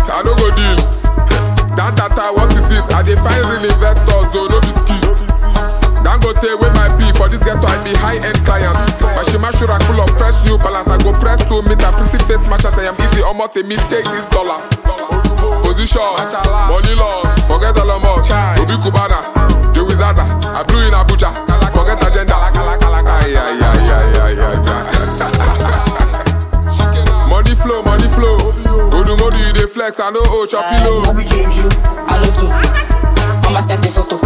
I no go deal. That data, what is this? I dey find real investors, though no be skills. Dangote with my P for this ghetto, I be high-end client. My Shimashura full of fresh new balance. I go press to meet a pretty face match as I am easy. Almost a mistake this dollar. Position, money loss, forget Alamos, Obi Kubana, Joey Zaza, I blew in Abuja, forget agenda. Money flow, Odumodu you dey flex, I know Chopilo. I know too. Mama sent the photo,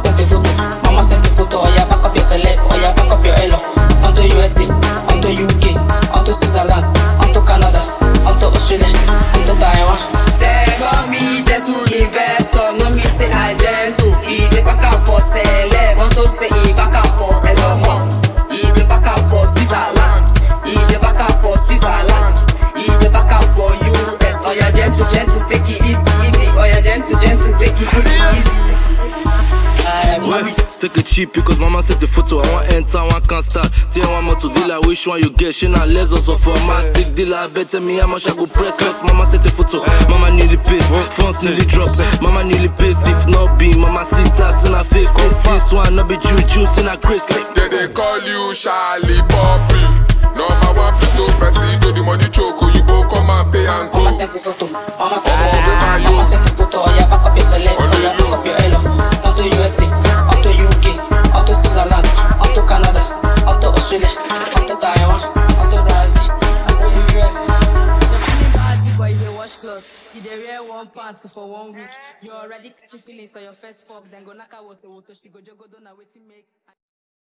oh yeah, back up your celeb, oh yeah, back up your elo. Onto USA, onto UK, onto Switzerland, onto Canada, onto Australia, onto Taiwan. They got me gentle investor, no me say I gentle. He dey back and forth celeb, want to say he back and forth Elon Musk. He dey back and forth Switzerland, he dey back and forth Switzerland, he dey back and forth US. Oh yeah, gentle, take it easy. Oh yeah, gentle, take it easy. Take it cheap because mama set the photo. I want enter, one can't start. Tell one more to dealer, which one you get? She not less also for formatic dealer. Better me how much I go press. Cause mama set the photo. Mama nearly pays, funds nearly drops. Mama nearly pays. If not be, mama sit us in her face. This one not be juice in her grace. They call you Charlie Poppy. Number one photo, presido, the money choke. You go come and pay and go. Mama set the photo. Mama set the photo. Oh yeah, back up your celeb. Oh yeah, back up your elo. Onto USA, onto UK, onto Switzerland, onto Canada, onto Australia, onto Taiwan, onto Brazil, onto US. Boy, you wash clothes. You dey wear one pants for 1 week. You already catch your feelings on your first fuck. Then go knock out water. She go jogo down waiting make.